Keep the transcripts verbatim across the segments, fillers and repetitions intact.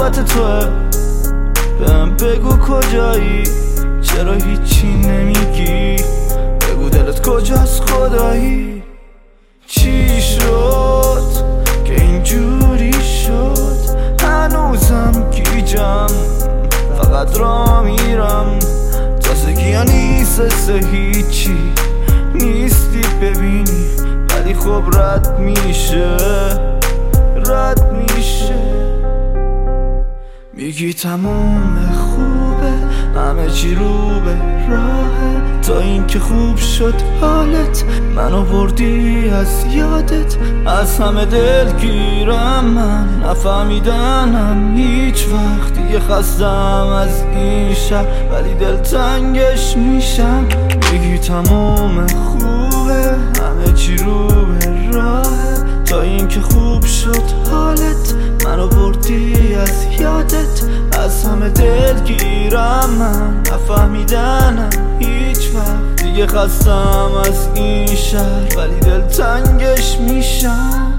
نوبت توه، بهم بگو کجایی، چرا هیچی نمیگی، بگو دلت کجاست خدایی. چی شد که اینجوری شد، هنوزم گیجم، فقط را میرم، تازگی ها نیست هیچی نیستی ببینی، ولی خب رد میشه رد میشه. میگی تموم خوبه، همه چی رو به راهه، تا اینکه خوب شد حالت، من آوردی از یادت، از همه دلگیرم من، نفهمیدنم هیچ وقت، دیگه خستم از این شهر ولی دلتنگش میشم. میگی تموم خوبه، همه چی رو به راهه، تا اینکه خوب شد حالت، من آوردی از یادت، از همه دلگیرم من، نفهمیدنم هیچ وقت، دیگه خستم از این شهر ولی دلتنگش میشم.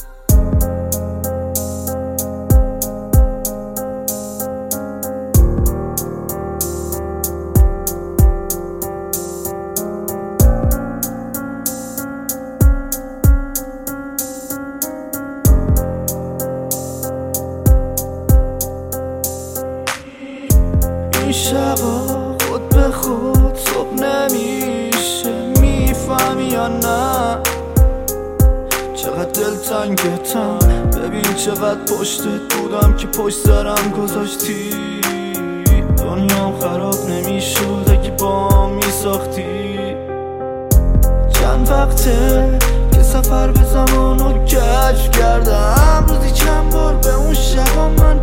این شبا خود به خود صبح نمیشه، میفهمی یا نه چقدر دلتنگتم، ببین چقدر پشتت بودم که پشت سرم گذاشتی، دنیام خراب نمیشد اگه با میساختی. چند وقته که سفر به زمانو کشف کردم، روزی چند بار به اون شبا من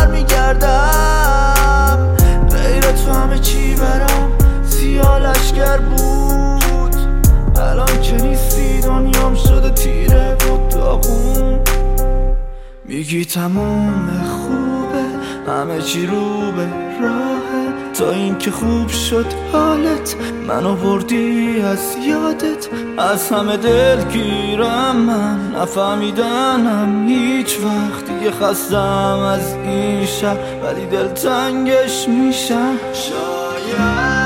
برمیگردم، غیر تو همه چی برام سیاه لشگر بود، الان که نیستی دنیام شده تیره بود داغون. میگی تموم خوبه، همه چی رو به راهه، تا اینکه خوب شد حالت، من آوردی از یادت، از همه دلگیرم من، نفهمیدنم هیچ وقت، دیگه خستم از این شهر ولی دلتنگش میشم. شاید